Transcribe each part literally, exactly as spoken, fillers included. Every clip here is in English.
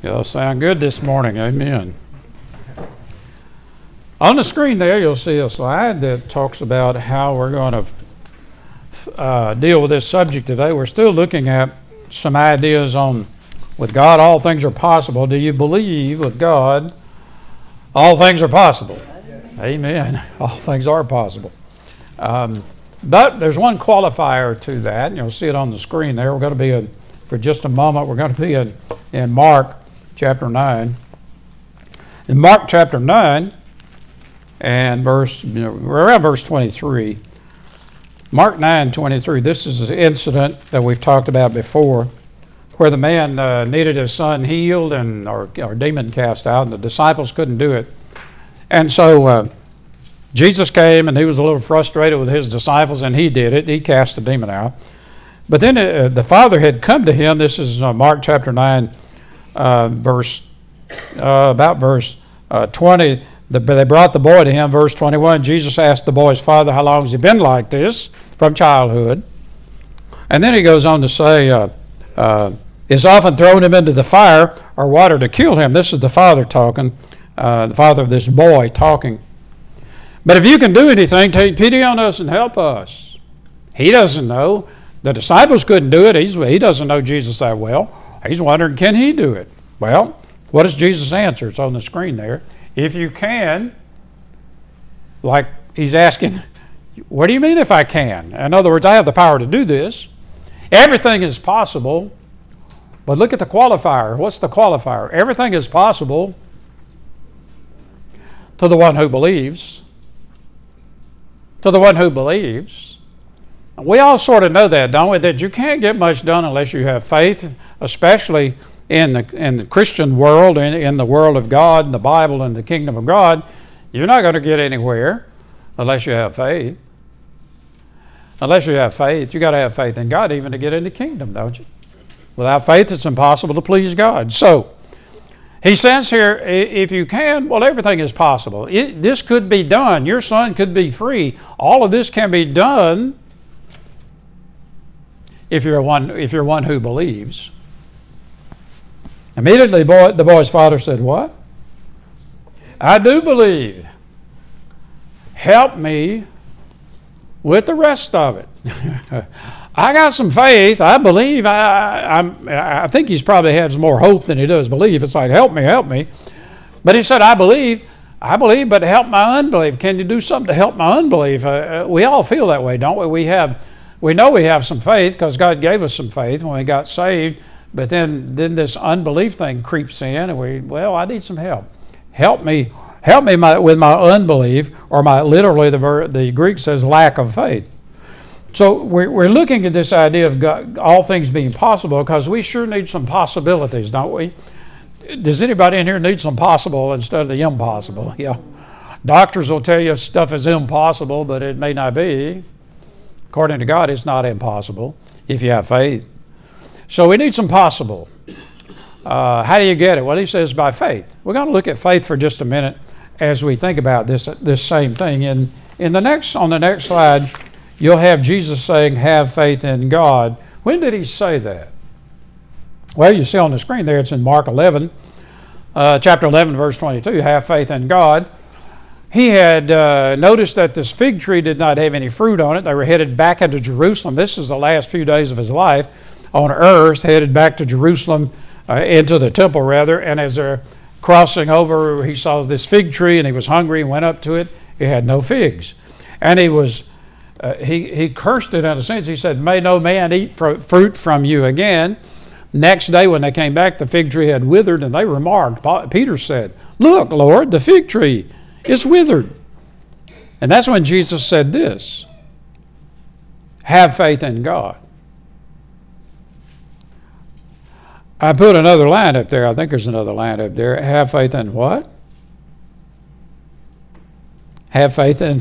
Y'all sound good this morning. Amen. On the screen there, you'll see a slide that talks about how we're going to uh, deal with this subject today. We're still looking at some ideas on, with God, all things are possible. Do you believe with God, all things are possible? Amen. All things are possible. Um, but there's one qualifier to that. You'll see it on the screen there. We're going to be, in, for just a moment, we're going to be in, in Mark chapter nine. In Mark chapter nine, and verse, you know, around verse twenty-three, Mark nine twenty-three, this is an incident that we've talked about before, where the man uh, needed his son healed and or, or demon cast out, and the disciples couldn't do it. And so uh, Jesus came, and he was a little frustrated with his disciples, and he did it. He cast the demon out. But then uh, the Father had come to him. This is uh, Mark chapter nine, uh, verse uh, about verse uh, twenty. The, they brought the boy to him, verse twenty-one. Jesus asked the boy's father, how long has he been like this? From childhood. And then he goes on to say, uh, uh, is often thrown him into the fire or water to kill him. This is the father talking, uh, the father of this boy talking. But if you can do anything, take pity on us and help us. He doesn't know. The disciples couldn't do it. He's, he doesn't know Jesus that well. He's wondering, can he do it? Well, what does Jesus answer? It's on the screen there. If you can, like he's asking, what do you mean if I can? In other words, I have the power to do this. Everything is possible, but look at the qualifier. What's the qualifier? Everything is possible to the one who believes. To the one who believes. We all sort of know that, don't we? That you can't get much done unless you have faith, especially in the in the Christian world, in, in the world of God, in the Bible, and the kingdom of God. You're not going to get anywhere unless you have faith. Unless you have faith. You got to have faith in God even to get in the kingdom, don't you? Without faith, it's impossible to please God. So, he says here, if you can, well, everything is possible. It, this could be done. Your son could be free. All of this can be done if you're one, if you're one who believes. Immediately, boy, the boy's father said, what? I do believe. Help me with the rest of it. I got some faith. I believe. I, I'm, I think he's probably has more hope than he does believe. It's like, help me, help me. But he said, I believe. I believe, but help my unbelief. Can you do something to help my unbelief? Uh, we all feel that way, don't we? We have, we know we have some faith because God gave us some faith when we got saved. But then, then this unbelief thing creeps in, and we, well, I need some help. Help me, help me my, with my unbelief, or my literally the ver, the Greek says lack of faith. So we're we're looking at this idea of God, all things being possible, because we sure need some possibilities, don't we? Does anybody in here need some possible instead of the impossible? Yeah. Doctors will tell you stuff is impossible, but it may not be. According to God, it's not impossible if you have faith. So we need some possible. Uh, how do you get it? Well, he says by faith. We're going to look at faith for just a minute as we think about this this same thing. In in the next on the next slide, you'll have Jesus saying, "Have faith in God." When did he say that? Well, you see on the screen there, it's in Mark eleven, uh, chapter eleven, verse twenty-two. Have faith in God. He had uh, noticed that this fig tree did not have any fruit on it. They were headed back into Jerusalem. This is the last few days of his life on earth, headed back to Jerusalem, uh, into the temple rather, and as they're crossing over, he saw this fig tree, and he was hungry and went up to it. It had no figs. And he was, uh, he, he cursed it in a sense. He said, may no man eat fr- fruit from you again. Next day when they came back, the fig tree had withered, and they remarked, Peter said, look, Lord, the fig tree is withered. And that's when Jesus said this, have faith in God. I put another line up there. I think there's another line up there. Have faith in what? Have faith in,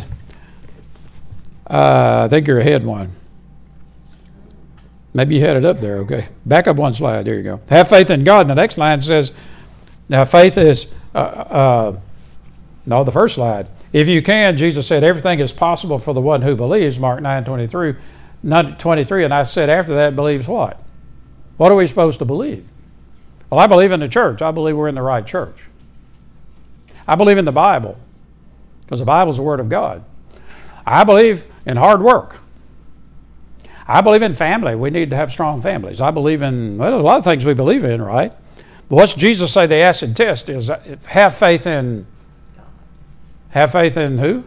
uh, I think you're ahead one. Maybe you had it up there, okay. Back up one slide, there you go. Have faith in God. And the next line says, now faith is, uh, uh, no, the first slide. If you can, Jesus said, everything is possible for the one who believes, Mark nine twenty-three, twenty-three, and I said after that, believes what? What are we supposed to believe? Well, I believe in the church. I believe we're in the right church. I believe in the Bible, because the Bible is the Word of God. I believe in hard work. I believe in family. We need to have strong families. I believe in, well, there's a lot of things we believe in, right? But what's Jesus say the acid test is? Have faith in, have faith in who?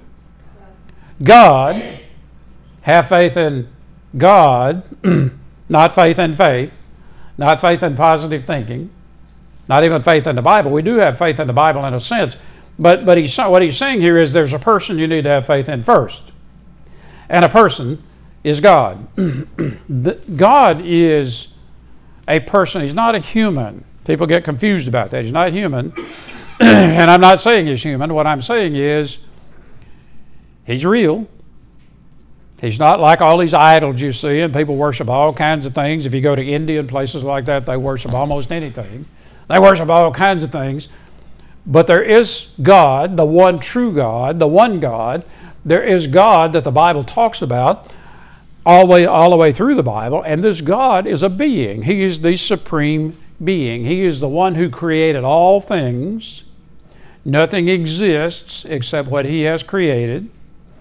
God. Have faith in God, not faith in faith, not faith in positive thinking, not even faith in the Bible. We do have faith in the Bible in a sense, but but he's, what he's saying here is there's a person you need to have faith in first. And a person is God. God is a person. He's not a human. People get confused about that. He's not human. And I'm not saying he's human. What I'm saying is he's real. He's not like all these idols you see, and people worship all kinds of things. If you go to India and places like that, they worship almost anything. They worship all kinds of things. But there is God, the one true God, the one God. There is God that the Bible talks about all the way, all the way through the Bible, and this God is a being. He is the supreme being. He is the one who created all things. Nothing exists except what He has created.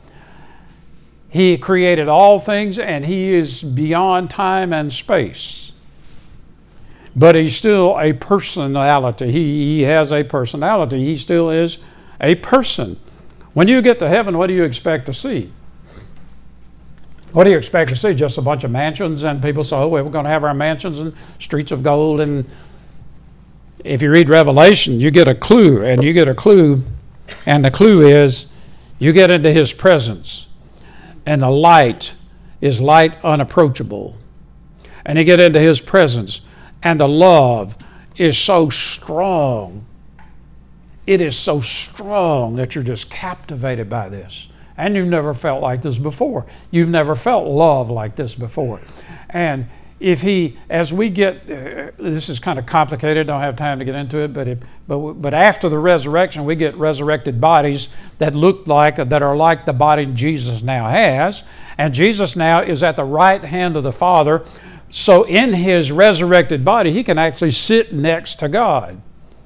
He created all things, and He is beyond time and space. But He's still a personality. He, he has a personality. He still is a person. When you get to heaven, what do you expect to see? What do you expect to see? Just a bunch of mansions, and people say, oh, we're going to have our mansions and streets of gold. And if you read Revelation, you get a clue, and you get a clue, and the clue is you get into His presence, and the light is light unapproachable. And you get into His presence, and the love is so strong. It is so strong that you're just captivated by this. And you've never felt like this before. You've never felt love like this before. And if He, as we get, uh, this is kind of complicated, don't have time to get into it, but, if, but but after the resurrection, we get resurrected bodies that look like, that are like the body Jesus now has. And Jesus now is at the right hand of the Father. So in His resurrected body, He can actually sit next to God.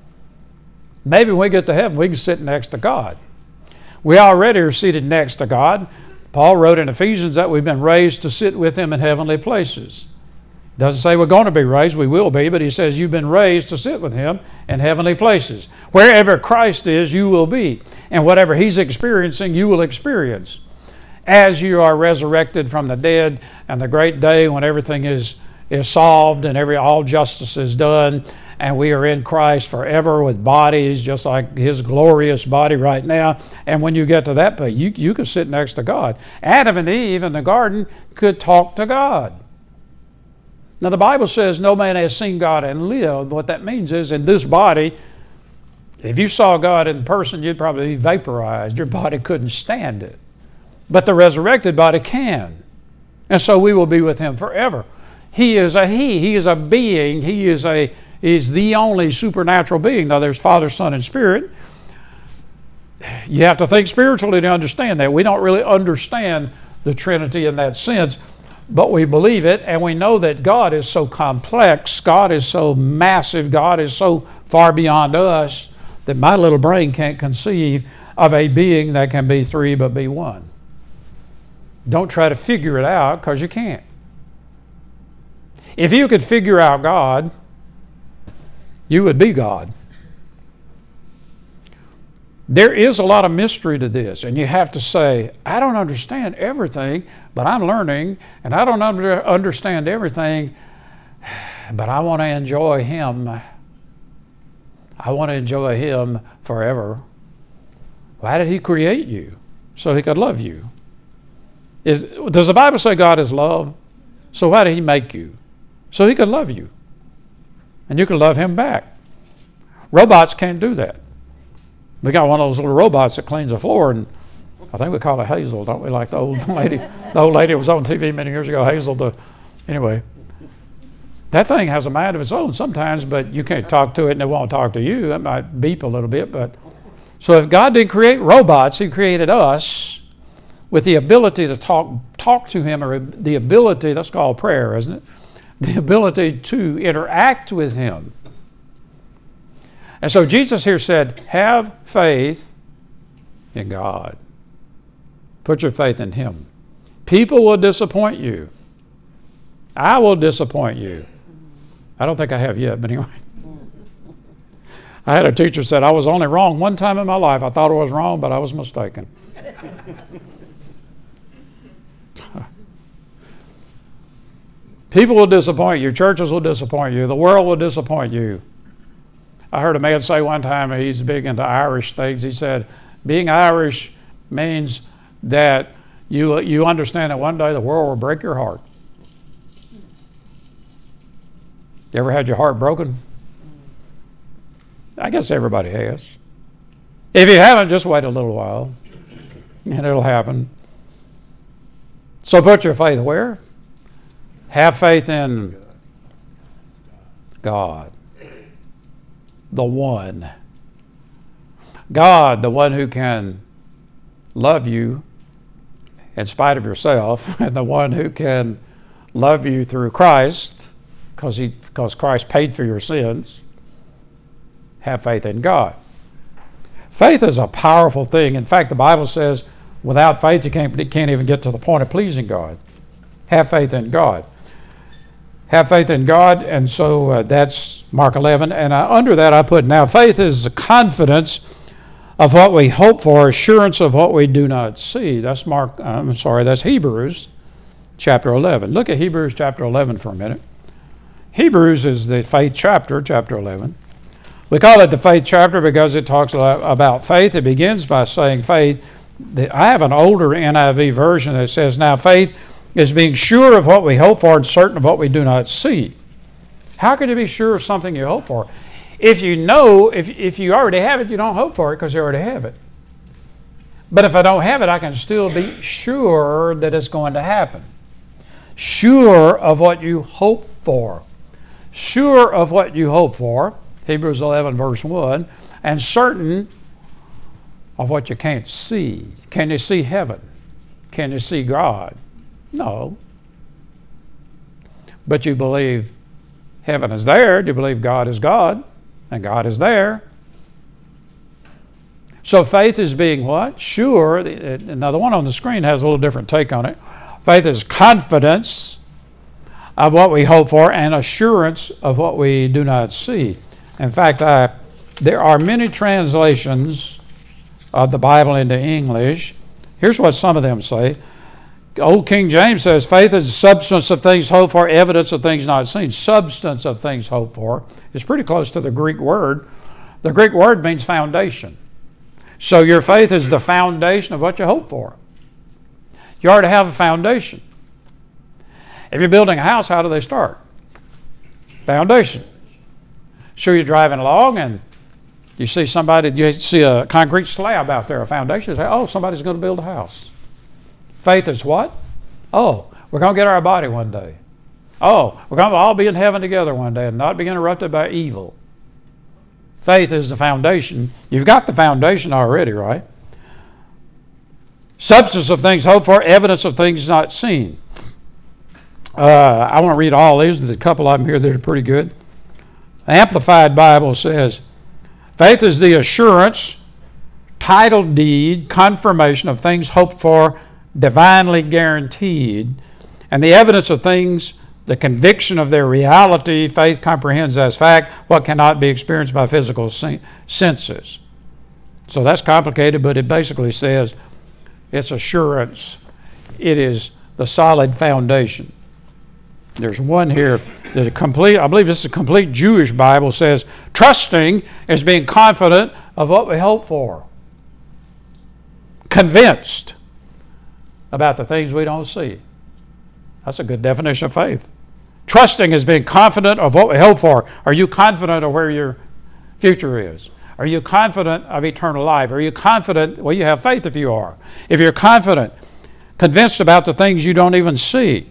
Maybe when we get to heaven, we can sit next to God. We already are seated next to God. Paul wrote in Ephesians that we've been raised to sit with Him in heavenly places. Doesn't say we're going to be raised, we will be, but he says you've been raised to sit with Him in heavenly places. Wherever Christ is, you will be. And whatever He's experiencing, you will experience. As you are resurrected from the dead, and the great day when everything is, is solved and every all justice is done, and we are in Christ forever with bodies just like His glorious body right now. And when you get to that point, you, you can sit next to God. Adam and Eve in the garden could talk to God. Now the Bible says no man has seen God and lived. What that means is in this body, if you saw God in person, you'd probably be vaporized. Your body couldn't stand it. But the resurrected body can. And so we will be with Him forever. He is a He. He is a being. He is a is the only supernatural being. Now there's Father, Son, and Spirit. You have to think spiritually to understand that. We don't really understand the Trinity in that sense, but we believe it, and we know that God is so complex, God is so massive, God is so far beyond us that my little brain can't conceive of a being that can be three but be one. Don't try to figure it out, because you can't. If you could figure out God, you would be God. There is a lot of mystery to this, and you have to say, I don't understand everything, but I'm learning, and I don't under, understand everything, but I want to enjoy Him. I want to enjoy Him forever. Why did He create you? So He could love you. Is, does the Bible say God is love? So why did He make you? So He could love you. And you can love Him back. Robots can't do that. We got one of those little robots that cleans the floor, and I think we call it Hazel, don't we? Like the old lady. The old lady was on T V many years ago, Hazel. The, anyway, that thing has a mind of its own sometimes, but you can't talk to it and it won't talk to you. It might beep a little bit. But so if God didn't create robots, He created us with the ability to talk talk to Him, or the ability, that's called prayer, isn't it? The ability to interact with Him. And so Jesus here said, have faith in God. Put your faith in Him. People will disappoint you. I will disappoint you. I don't think I have yet, but anyway. I had a teacher said I was only wrong one time in my life. I thought I was wrong, but I was mistaken. People will disappoint you. Churches will disappoint you. The world will disappoint you. I heard a man say one time, he's big into Irish things. He said, being Irish means that you, you understand that one day the world will break your heart. You ever had your heart broken? I guess everybody has. If you haven't, just wait a little while, and it'll happen. So put your faith where? Have faith in God, the one. God, the one who can love you in spite of yourself, and the one who can love you through Christ, because he, because Christ paid for your sins. Have faith in God. Faith is a powerful thing. In fact, the Bible says without faith you can't, you can't even get to the point of pleasing God. Have faith in God. Have faith in God, and so uh, that's Mark eleven. And uh, under that I put, now faith is the confidence of what we hope for, assurance of what we do not see. That's Mark, uh, I'm sorry, that's Hebrews chapter eleven. Look at Hebrews chapter eleven for a minute. Hebrews is the faith chapter, chapter eleven. We call it the faith chapter because it talks about faith. It begins by saying faith. I have an older N I V version that says, now faith is being sure of what we hope for and certain of what we do not see. How can you be sure of something you hope for? If you know, if, if you already have it, you don't hope for it because you already have it. But if I don't have it, I can still be sure that it's going to happen. Sure of what you hope for. Sure of what you hope for. Hebrews eleven verse one, and certain of what you can't see. Can you see heaven? Can you see God? No. But you believe heaven is there. You believe God is God, and God is there. So faith is being what? Sure. Now the one on the screen has a little different take on it. Faith is confidence of what we hope for and assurance of what we do not see. In fact, I, there are many translations of the Bible into English. Here's what some of them say. Old King James says, faith is the substance of things hoped for, evidence of things not seen. Substance of things hoped for is pretty close to the Greek word. The Greek word means foundation. So your faith is the foundation of what you hope for. You already have a foundation. If you're building a house, how do they start? Foundation. Sure, you're driving along and you see somebody, you see a concrete slab out there, a foundation. You say, oh, somebody's going to build a house. Faith is what? Oh, we're going to get our body one day. Oh, we're going to all be in heaven together one day and not be interrupted by evil. Faith is the foundation. You've got the foundation already, right? Substance of things hoped for, evidence of things not seen. Uh, I want to read all these. There's a couple of them here that are pretty good. The Amplified Bible says, faith is the assurance, title deed, confirmation of things hoped for, divinely guaranteed, and the evidence of things, the conviction of their reality. Faith comprehends as fact what cannot be experienced by physical senses. So that's complicated, but it basically says it's assurance. It is the solid foundation. There's one here that a complete, I believe this is a complete Jewish Bible, says trusting is being confident of what we hope for. Convinced about the things we don't see. That's a good definition of faith. Trusting is being confident of what we hope for. Are you confident of where your future is? Are you confident of eternal life? Are you confident? Well, you have faith if you are. If you're confident, convinced about the things you don't even see.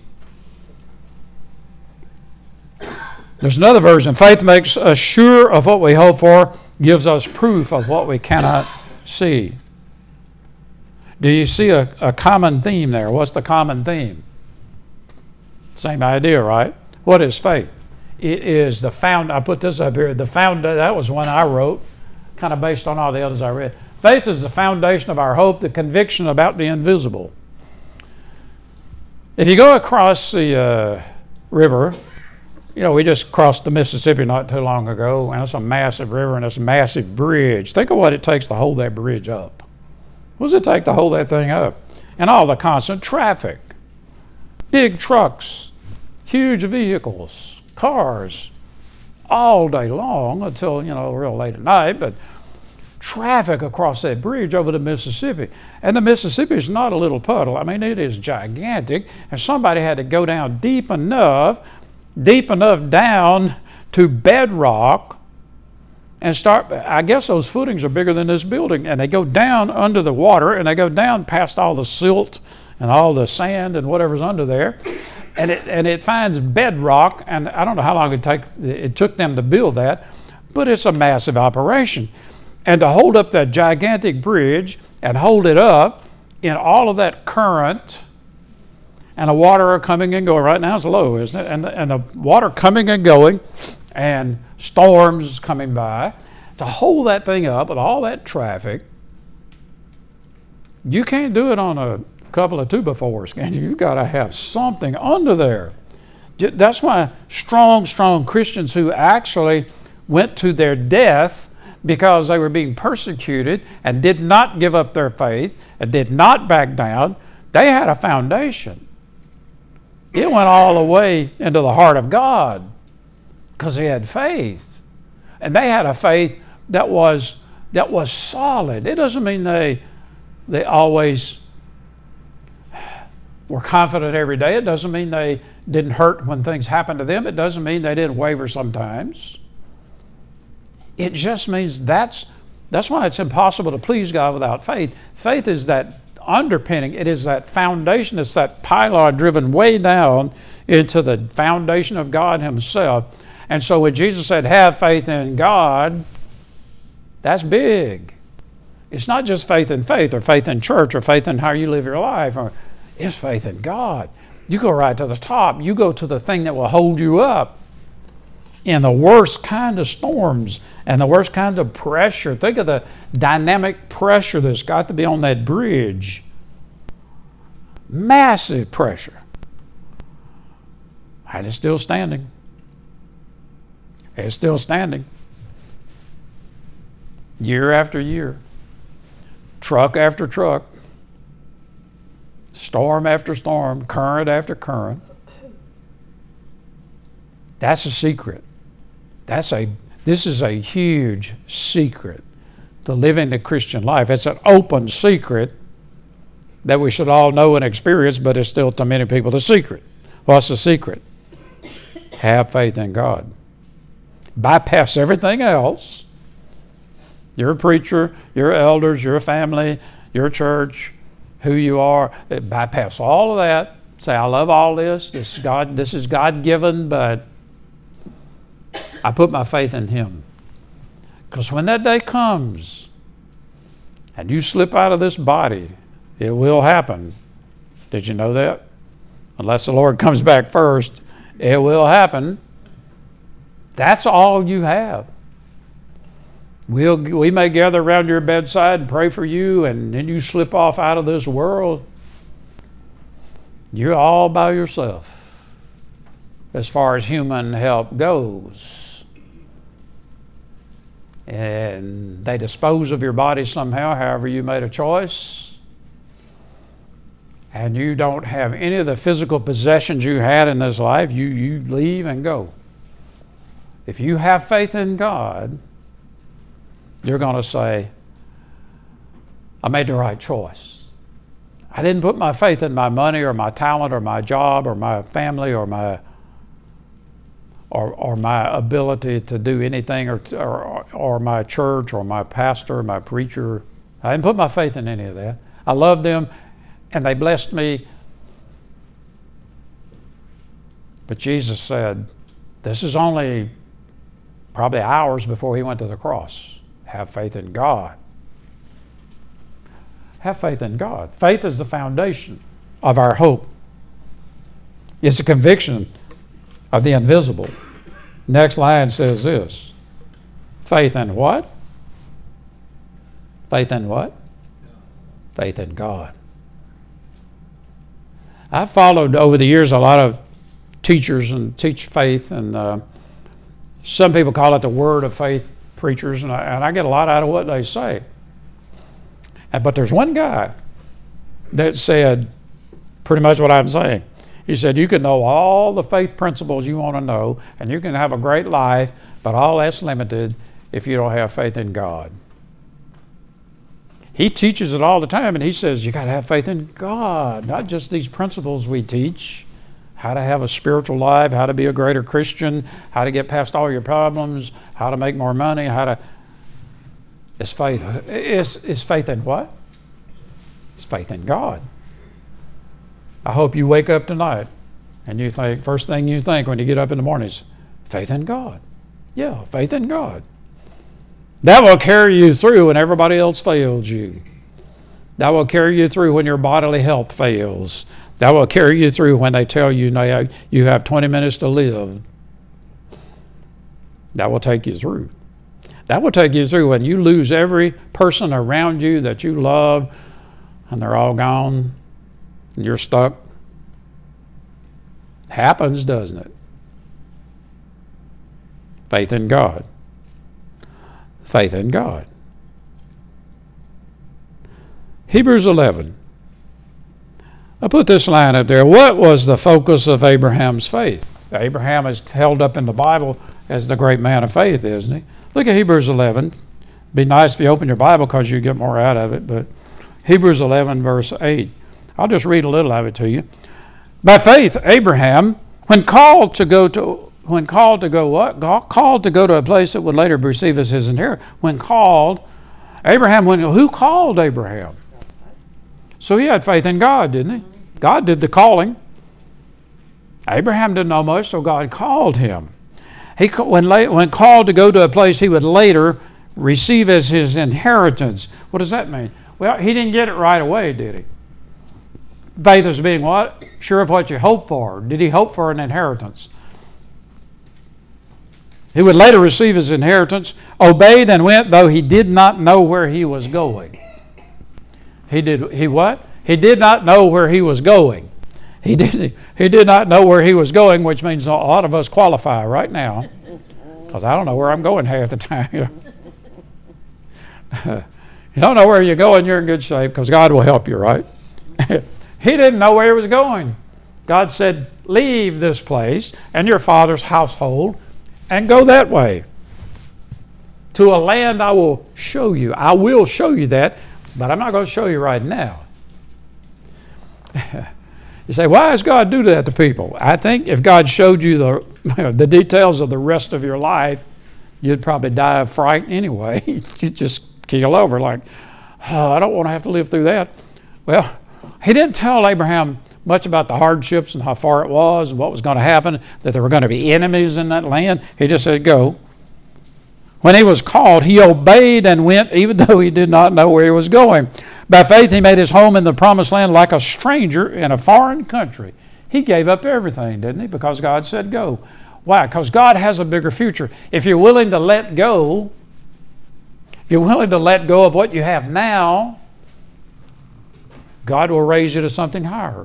There's another version. Faith makes us sure of what we hope for, gives us proof of what we cannot see. Do you see a, a common theme there? What's the common theme? Same idea, right? What is faith? It is the found. I put this up here. The found. That was one I wrote, kind of based on all the others I read. Faith is the foundation of our hope, the conviction about the invisible. If you go across the uh, river, you know, we just crossed the Mississippi not too long ago, and it's a massive river and it's a massive bridge. Think of what it takes to hold that bridge up. What does it take to hold that thing up? And all the constant traffic. Big trucks, huge vehicles, cars, all day long until, you know, real late at night, but traffic across that bridge over the Mississippi. And the Mississippi is not a little puddle. I mean, it is gigantic, and somebody had to go down deep enough, deep enough down to bedrock and start, I guess those footings are bigger than this building, and they go down under the water, and they go down past all the silt and all the sand and whatever's under there, and it and it finds bedrock, and I don't know how long it take it took them to build that, but it's a massive operation. And to hold up that gigantic bridge and hold it up in all of that current, and the water coming and going. Right now it's low, isn't it? And the, and the water coming and going, and storms coming by. To hold that thing up with all that traffic, you can't do it on a couple of two-by-fours, can you? You've got to have something under there. That's why strong, strong Christians who actually went to their death because they were being persecuted and did not give up their faith and did not back down, they had a foundation. It went all the way into the heart of God because they had faith. And they had a faith that was that was solid. It doesn't mean they they always were confident every day. It doesn't mean they didn't hurt when things happened to them. It doesn't mean they didn't waver sometimes. It just means that's that's why it's impossible to please God without faith. Faith is that underpinning. It is that foundation. It's that pylon driven way down into the foundation of God Himself. And so when Jesus said, have faith in God, that's big. It's not just faith in faith or faith in church or faith in how you live your life. Or it's faith in God. You go right to the top. You go to the thing that will hold you up in the worst kind of storms and the worst kind of pressure. Think of the dynamic pressure that's got to be on that bridge. Massive pressure. And it's still standing. It's still standing. Year after year. Truck after truck. Storm after storm. Current after current. That's a secret. That's a, this is a huge secret to living the Christian life. It's an open secret that we should all know and experience, but it's still to many people the secret. What's the secret? Have faith in God. Bypass everything else. You're a preacher, you're elders, you're a family, you're a church, who you are. Bypass all of that. Say, I love all this. This is God, this is God-given, but I put my faith in Him. Because when that day comes and you slip out of this body, it will happen. Did you know that? Unless the Lord comes back first, it will happen. That's all you have. We'll, we may gather around your bedside and pray for you, and then you slip off out of this world. You're all by yourself as far as human help goes. And they dispose of your body somehow, however you made a choice. And you don't have any of the physical possessions you had in this life. You, you leave and go. If you have faith in God, you're going to say, I made the right choice. I didn't put my faith in my money or my talent or my job or my family or my or, or my ability to do anything or, or or my church or my pastor or my preacher. I didn't put my faith in any of that. I loved them and they blessed me. But Jesus said, this is only probably hours before He went to the cross. Have faith in God. Have faith in God. Faith is the foundation of our hope. It's a conviction of the invisible. Next line says this. Faith in what? Faith in what? Faith in God. I've followed over the years a lot of teachers and teach faith, and uh, some people call it the word of faith preachers, and I, and I get a lot out of what they say. But there's one guy that said pretty much what I'm saying. He said, you can know all the faith principles you want to know, and you can have a great life, but all that's limited if you don't have faith in God. He teaches it all the time, and he says you got to have faith in God, not just these principles we teach, how to have a spiritual life, how to be a greater Christian, how to get past all your problems, how to make more money, how to... It's faith. It's, it's faith in what? It's faith in God. I hope you wake up tonight and you think, first thing you think when you get up in the morning is faith in God. Yeah, faith in God. That will carry you through when everybody else fails you. That will carry you through when your bodily health fails. That will carry you through when they tell you now you have twenty minutes to live. That will take you through. That will take you through when you lose every person around you that you love and they're all gone and you're stuck. Happens, doesn't it? Faith in God. Faith in God. Hebrews eleven. I put this line up there. What was the focus of Abraham's faith? Abraham is held up in the Bible as the great man of faith, isn't he? Look at Hebrews eleven. It'd be nice if you open your Bible because you get more out of it, but Hebrews eleven, verse eight. I'll just read a little of it to you. By faith, Abraham, when called to go to When called to go what? Called to go to a place that would later receive as his inheritance. When called, Abraham, when, who called Abraham? So he had faith in God, didn't he? God did the calling. Abraham didn't know much, so God called him. He, when, when called to go to a place he would later receive as his inheritance. What does that mean? Well, he didn't get it right away, did he? Faith is being what? Sure of what you hope for. Did he hope for an inheritance? He would later receive his inheritance, obeyed and went, though he did not know where he was going. He did, he what? He did not know where he was going. He did, he did not know where he was going, which means a lot of us qualify right now, because I don't know where I'm going half the time. You don't know where you're going, you're in good shape, because God will help you, right? He didn't know where he was going. God said, leave this place and your father's household and go that way to a land I will show you. I will show you that, but I'm not going to show you right now. You say, why does God do that to people? I think if God showed you the, the details of the rest of your life, you'd probably die of fright anyway. You'd just keel over like, oh, I don't want to have to live through that. Well, he didn't tell Abraham much about the hardships and how far it was and what was going to happen, that there were going to be enemies in that land. He just said, go. When he was called, he obeyed and went, even though he did not know where he was going. By faith, he made his home in the promised land like a stranger in a foreign country. He gave up everything, didn't he? Because God said go. Why? Because God has a bigger future. If you're willing to let go, if you're willing to let go of what you have now, God will raise you to something higher.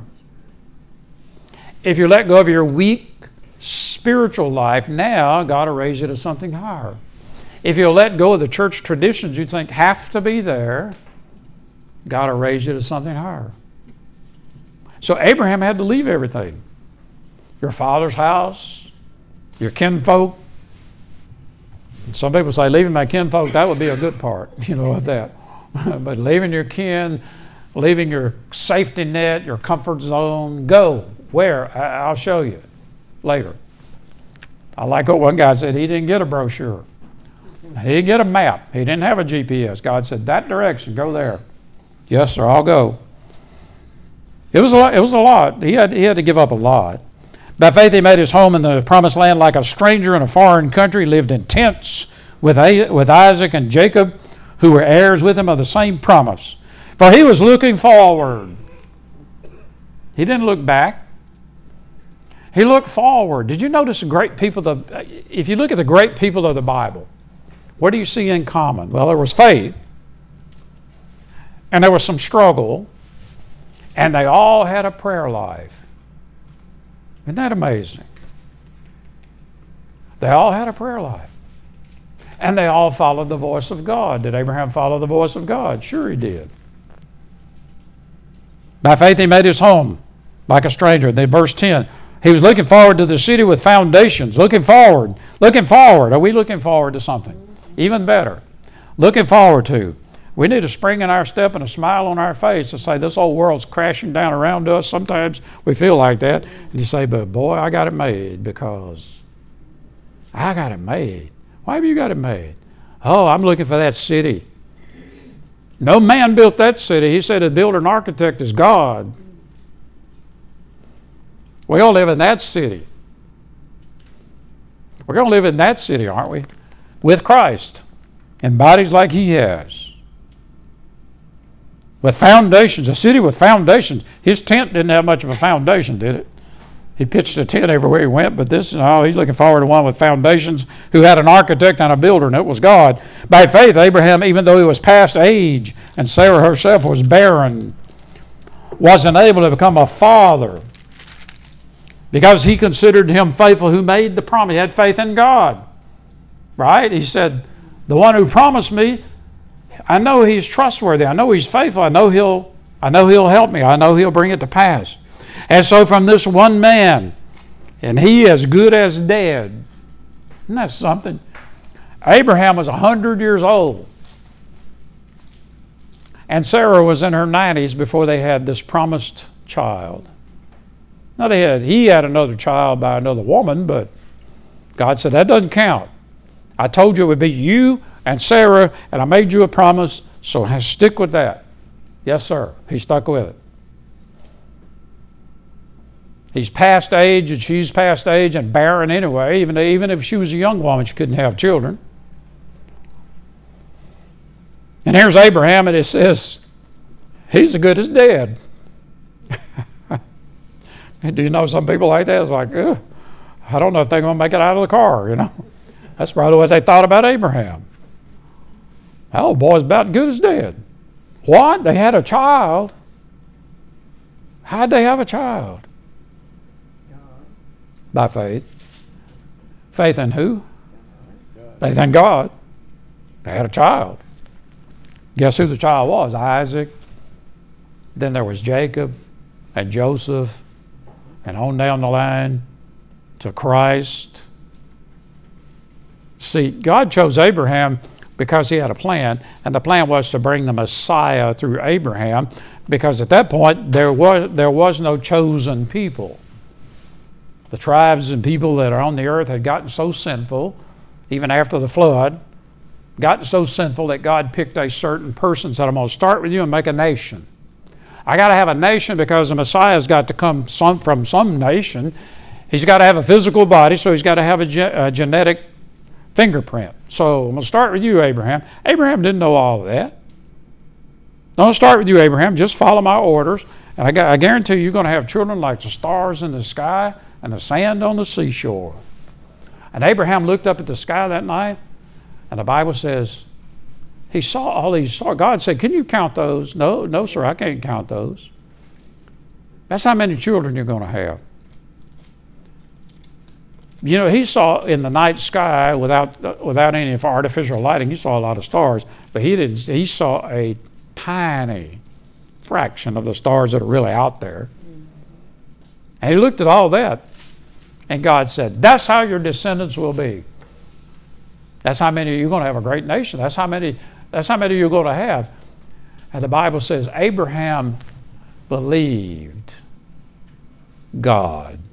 If you let go of your weak spiritual life now, God will raise you to something higher. If you'll let go of the church traditions you think have to be there, God will raise you to something higher. So Abraham had to leave everything. Your father's house, your kinfolk. Some people say leaving my kinfolk, that would be a good part, you know, of that. But leaving your kin, leaving your safety net, your comfort zone, go. Where? I'll show you later. I like what one guy said. He didn't get a brochure. He didn't get a map. He didn't have a G P S. God said, that direction, go there. Yes, sir, I'll go. It was a lot. It was a lot. He had, he had to give up a lot. By faith, he made his home in the promised land like a stranger in a foreign country, lived in tents with, with Isaac and Jacob, who were heirs with him of the same promise. For he was looking forward. He didn't look back. He looked forward. Did you notice the great people, the, if you look at the great people of the Bible, what do you see in common? Well, there was faith, and there was some struggle, and they all had a prayer life. Isn't that amazing? They all had a prayer life. And they all followed the voice of God. Did Abraham follow the voice of God? Sure he did. By faith he made his home like a stranger. Then verse ten, he was looking forward to the city with foundations. Looking forward. Looking forward. Are we looking forward to something? Even better. Looking forward to. We need a spring in our step and a smile on our face to say this whole world's crashing down around us. Sometimes we feel like that. And you say, but boy, I got it made because I got it made. Why have you got it made? Oh, I'm looking for that city. No man built that city. He said the builder and architect is God. We all live in that city. We're going to live in that city, aren't we? With Christ. In bodies like he has. With foundations. A city with foundations. His tent didn't have much of a foundation, did it? He pitched a tent everywhere he went, but this, oh, he's looking forward to one with foundations who had an architect and a builder, and it was God. By faith, Abraham, even though he was past age, and Sarah herself was barren, wasn't able to become a father because he considered him faithful who made the promise. He had faith in God, right? He said, the one who promised me, I know he's trustworthy. I know he's faithful. I know he'll, I know he'll help me. I know he'll bring it to pass. And so from this one man, and he as good as dead. Isn't that something? Abraham was one hundred years old. And Sarah was in her nineties before they had this promised child. Now they had, he had another child by another woman, but God said, that doesn't count. I told you it would be you and Sarah, and I made you a promise, so stick with that. Yes, sir. He stuck with it. He's past age, and she's past age and barren anyway. Even, even if she was a young woman, she couldn't have children. And here's Abraham, and it says, he's as good as dead. Do you know some people like that? It's like, ugh, I don't know if they're going to make it out of the car, you know. That's probably what they thought about Abraham. Oh, boy's about as good as dead. What? They had a child. How'd they have a child? By faith. Faith in who? God. Faith in God. They had a child. Guess who the child was? Isaac. Then there was Jacob and Joseph and on down the line to Christ. See, God chose Abraham because he had a plan, and the plan was to bring the Messiah through Abraham, because at that point there was, there was no chosen people. The tribes and people that are on the earth had gotten so sinful, even after the flood, gotten so sinful that God picked a certain person and said, I'm going to start with you and make a nation. I got to have a nation because the Messiah's got to come some, from some nation. He's got to have a physical body, so he's got to have a, ge- a genetic fingerprint. So I'm going to start with you, Abraham. Abraham didn't know all of that. I'm going to start with you, Abraham. Just follow my orders, and I, got, I guarantee you, you're going to have children like the stars in the sky and the sand on the seashore. And Abraham looked up at the sky that night, and the Bible says he saw all these stars. God said, can you count those? No, no, sir, I can't count those. That's how many children you're going to have. You know, he saw in the night sky without uh, without any artificial lighting, he saw a lot of stars, but he didn't. He saw a tiny fraction of the stars that are really out there. And he looked at all that, and God said, that's how your descendants will be. That's how many you're going to have a great nation. That's how many, that's how many you're going to have. And the Bible says, Abraham believed God.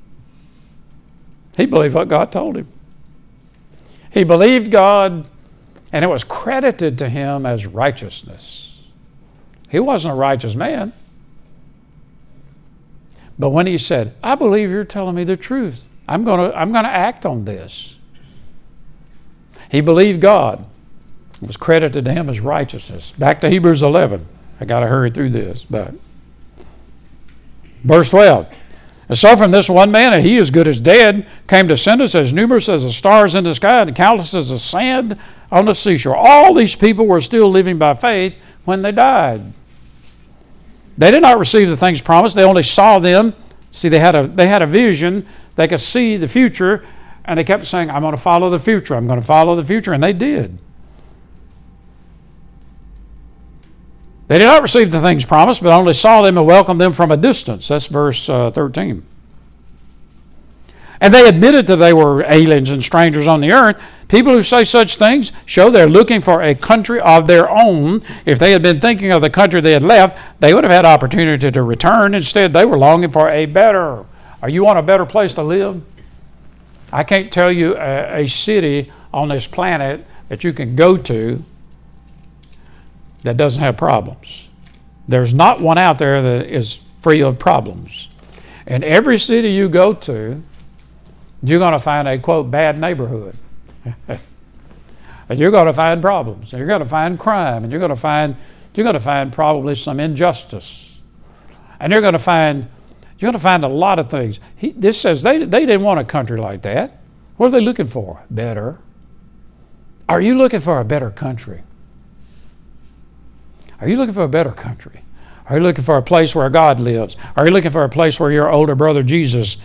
He believed what God told him. He believed God, and it was credited to him as righteousness. He wasn't a righteous man. But when he said, I believe you're telling me the truth, I'm going to I'm going to act on this. He believed God. It was credited to him as righteousness. Back to Hebrews eleven. I got to hurry through this, but verse twelve. And so from this one man, and he as good as dead, came descendants as numerous as the stars in the sky and countless as the sand on the seashore. All these people were still living by faith when they died. They did not receive the things promised. They only saw them. See, they had a, they had a vision. They could see the future, and they kept saying, I'm going to follow the future. I'm going to follow the future, and they did. They did not receive the things promised, but only saw them and welcomed them from a distance. That's verse uh, thirteen. And they admitted that they were aliens and strangers on the earth. People who say such things show they're looking for a country of their own. If they had been thinking of the country they had left, they would have had opportunity to return. Instead, they were longing for a better. Are you want a better place to live? I can't tell you a, a city on this planet that you can go to that doesn't have problems. There's not one out there that is free of problems. And every city you go to, you're going to find a, quote, bad neighborhood. And you're going to find problems. And you're going to find crime. And you're going to find you're going to find probably some injustice. And you're going to find you're going to find a lot of things. He, this says they they didn't want a country like that. What are they looking for? Better. Are you looking for a better country? Are you looking for a better country? Are you looking for a place where God lives? Are you looking for a place where your older brother Jesus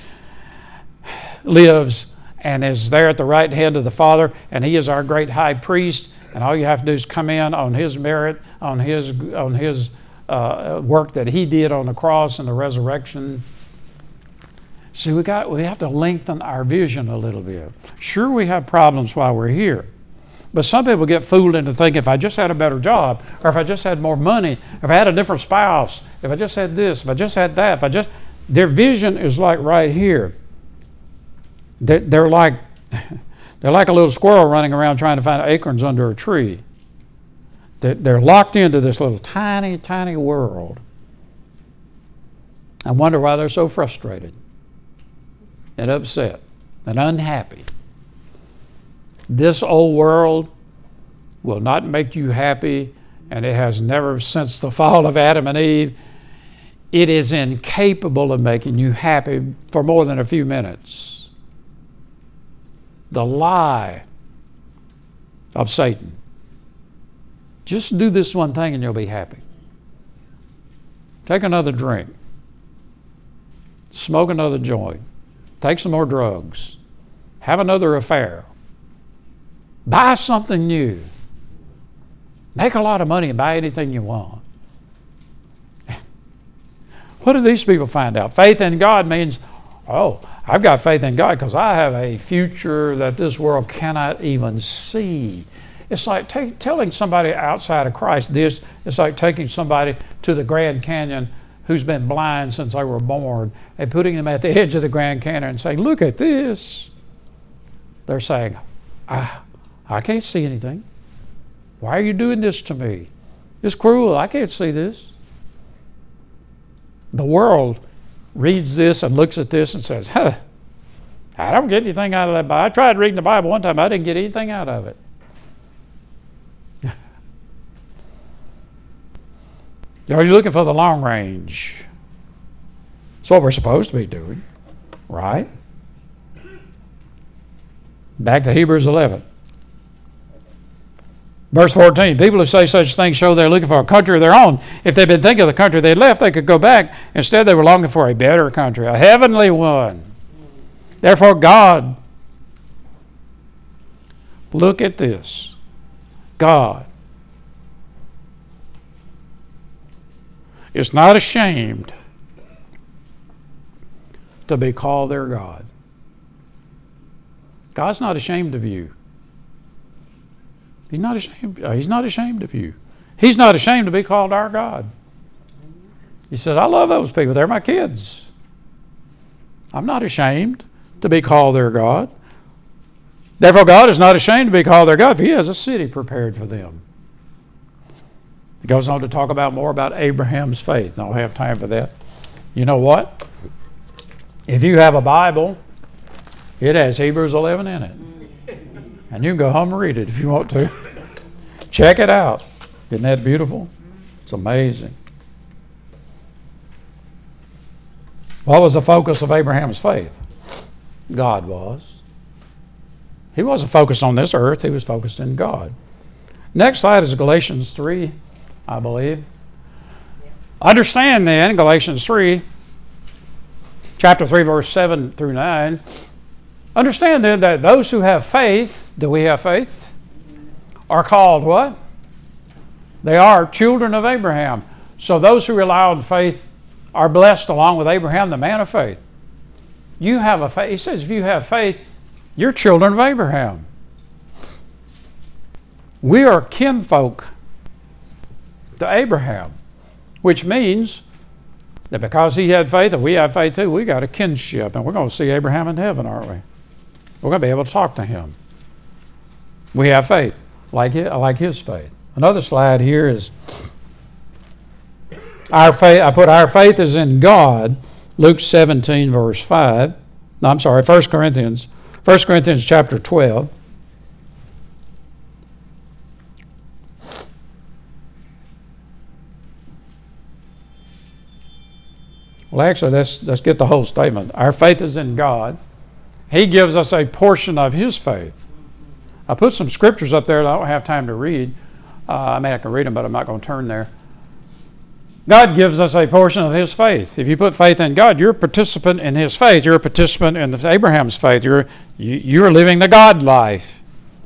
lives and is there at the right hand of the Father, and he is our great high priest, and all you have to do is come in on his merit, on his on his uh, work that he did on the cross and the resurrection? See, we got we have to lengthen our vision a little bit. Sure, we have problems while we're here. But some people get fooled into thinking, if I just had a better job, or if I just had more money, if I had a different spouse, if I just had this, if I just had that, if I just... Their vision is like right here. They're, they're like they're like a little squirrel running around trying to find acorns under a tree. They're, they're locked into this little tiny, tiny world. I wonder why they're so frustrated and upset and unhappy. This old world will not make you happy, and it has never since the fall of Adam and Eve. It is incapable of making you happy for more than a few minutes. The lie of Satan. Just do this one thing and you'll be happy. Take another drink. Smoke another joint. Take some more drugs. Have another affair. Buy something new. Make a lot of money and buy anything you want. What do these people find out? Faith in God means, oh, I've got faith in God because I have a future that this world cannot even see. It's like take, telling somebody outside of Christ this. It's like taking somebody to the Grand Canyon who's been blind since they were born and putting them at the edge of the Grand Canyon and saying, look at this. They're saying, I, I can't see anything. Why are you doing this to me? It's cruel. I can't see this. The world reads this and looks at this and says, huh, I don't get anything out of that Bible. I tried reading the Bible one time. I didn't get anything out of it. Are you looking for the long range? That's what we're supposed to be doing, right? Back to Hebrews eleven. Verse fourteen, people who say such things show they're looking for a country of their own. If they'd been thinking of the country they left, they could go back. Instead, they were longing for a better country, a heavenly one. Therefore, God, look at this. God is not ashamed to be called their God. God's not ashamed of you. He's not ashamed. He's not ashamed of you. He's not ashamed to be called our God. He said, I love those people. They're my kids. I'm not ashamed to be called their God. Therefore, God is not ashamed to be called their God, for He has a city prepared for them. He goes on to talk about more about Abraham's faith. I don't have time for that. You know what? If you have a Bible, it has Hebrews eleven in it. And you can go home and read it if you want to. Check it out. Isn't that beautiful? It's amazing. What was the focus of Abraham's faith? God was. He wasn't focused on this earth. He was focused in God. Next slide is Galatians three, I believe. Understand then, Galatians three, chapter three, verse seven through nine. Understand then that those who have faith, do we have faith? Are called what? They are children of Abraham. So those who rely on faith are blessed along with Abraham, the man of faith. You have a faith. He says if you have faith, you're children of Abraham. We are kinfolk to Abraham, which means that because he had faith and we have faith too, we got a kinship, and we're going to see Abraham in heaven, aren't we? We're going to be able to talk to him. We have faith, like his, like his faith. Another slide here is our faith. I put our faith is in God. Luke seventeen, verse five. No, I'm sorry, First Corinthians. First Corinthians chapter twelve. Well, actually, let's, let's get the whole statement. Our faith is in God. He gives us a portion of his faith. I put some scriptures up there that I don't have time to read. Uh, I mean, I can read them, but I'm not going to turn there. God gives us a portion of his faith. If you put faith in God, you're a participant in his faith. You're a participant in the, Abraham's faith. You're, you, you're living the God life.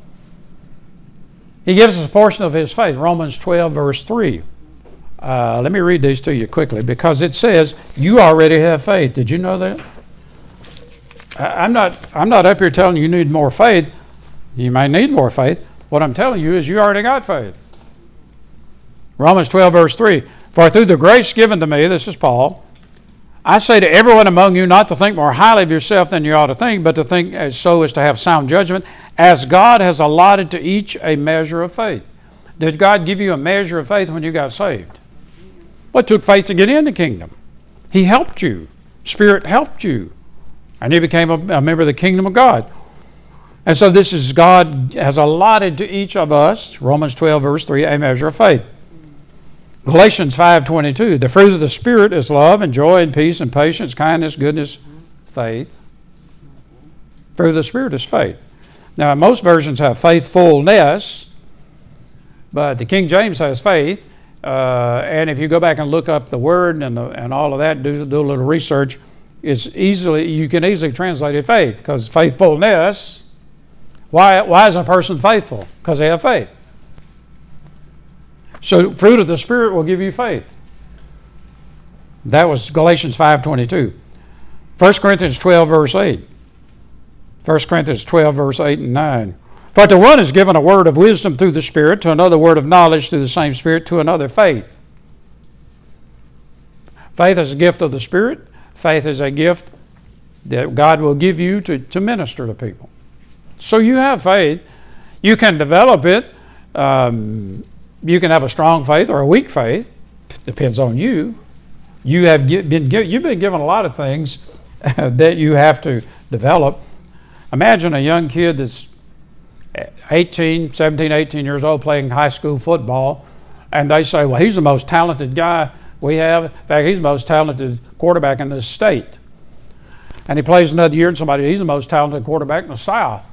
He gives us a portion of his faith. Romans twelve, verse three. Uh, let me read these to you quickly, because it says you already have faith. Did you know that? I, I'm not, I'm not up here telling you you need more faith. You may need more faith. What I'm telling you is you already got faith. Romans twelve, verse three. For through the grace given to me, this is Paul, I say to everyone among you not to think more highly of yourself than you ought to think, but to think as so as to have sound judgment, as God has allotted to each a measure of faith. Did God give you a measure of faith when you got saved? Well, it took faith to get in the kingdom. He helped you. Spirit helped you. And you became a, a member of the kingdom of God. And so this is God has allotted to each of us, Romans twelve, verse three, a measure of faith. Galatians five twenty-two, the fruit of the Spirit is love and joy and peace and patience, kindness, goodness, faith. Fruit of the Spirit is faith. Now, most versions have faithfulness, but the King James has faith. Uh, and if you go back and look up the word and, the, and all of that, do, do a little research, it's easily you can easily translate it faith, because faithfulness, why, why is a person faithful? Because they have faith. So fruit of the Spirit will give you faith. That was Galatians five twenty-two. First Corinthians twelve, verse eight. First Corinthians twelve, verse eight and nine. For to one is given a word of wisdom through the Spirit, to another word of knowledge through the same Spirit, to another faith. Faith is a gift of the Spirit. Faith is a gift that God will give you to, to minister to people. So you have faith. You can develop it. Um, You can have a strong faith or a weak faith. Depends on you. You have been you've been given a lot of things that you have to develop. Imagine a young kid that's eighteen, seventeen, eighteen years old playing high school football, and they say, well, he's the most talented guy we have. In fact, he's the most talented quarterback in this state. And he plays another year and somebody, he's the most talented quarterback in the South.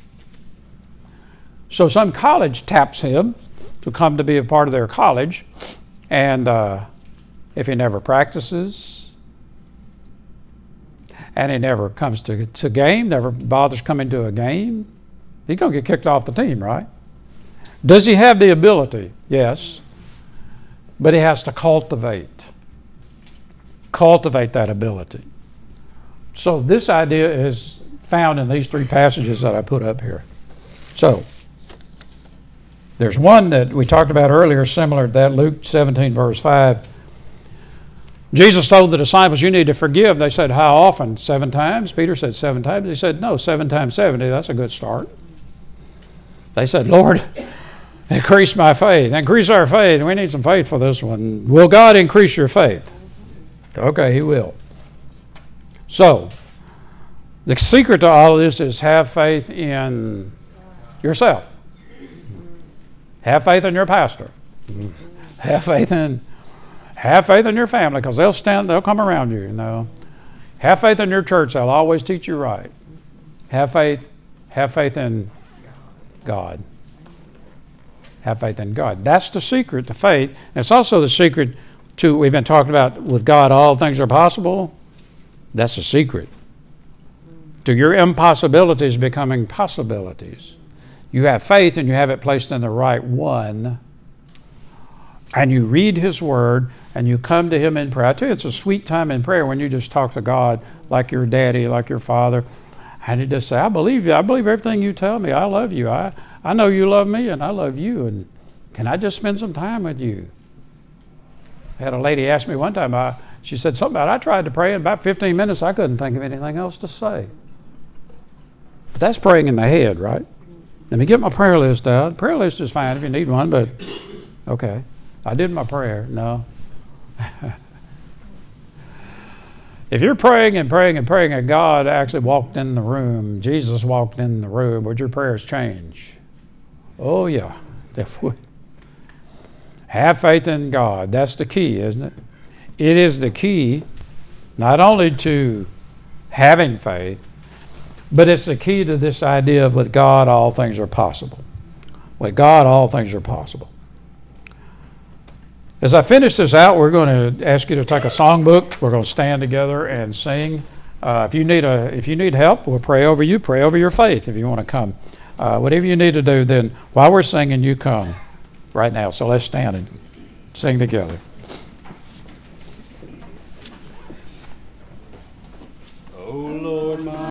So some college taps him to come to be a part of their college, and uh, if he never practices, and he never comes to to game, never bothers coming to a game, he's going to get kicked off the team, right? Does he have the ability? Yes. But he has to cultivate. Cultivate that ability. So this idea is found in these three passages that I put up here. So, there's one that we talked about earlier, similar to that, Luke seventeen, verse five. Jesus told the disciples, you need to forgive. They said, how often? Seven times? Peter said, seven times. He said, no, seven times seventy. That's a good start. They said, Lord, increase my faith. Increase our faith. We need some faith for this one. Will God increase your faith? Okay, he will. So, the secret to all of this is have faith in yourself. Have faith in your pastor. Have faith in have faith in your family, because they'll stand, they'll come around you, you know. Have faith in your church. They'll always teach you right. Have faith. Have faith in God. Have faith in God. That's the secret to faith. And it's also the secret to, we've been talking about with God, all things are possible. That's the secret to your impossibilities becoming possibilities. You have faith and you have it placed in the right one. And you read His Word and you come to Him in prayer. I tell you, it's a sweet time in prayer when you just talk to God like your daddy, like your father. And you just say, I believe you. I believe everything you tell me. I love you. I, I know you love me and I love you. And can I just spend some time with you? I had a lady ask me one time, I, she said something about, I tried to pray in about fifteen minutes. I couldn't think of anything else to say. But that's praying in the head, right? Let me get my prayer list out. Prayer list is fine if you need one, but okay. I did my prayer. No. If you're praying and praying and praying and God actually walked in the room, Jesus walked in the room, would your prayers change? Oh, yeah. They would. Have faith in God. That's the key, isn't it? It is the key not only to having faith, but it's the key to this idea of with God all things are possible. With God all things are possible. As I finish this out, we're going to ask you to take a songbook. We're going to stand together and sing. Uh, if you need a, if you need help, we'll pray over you. Pray over your faith if you want to come. Uh, whatever you need to do, then while we're singing, you come right now. So let's stand and sing together. Oh Lord, my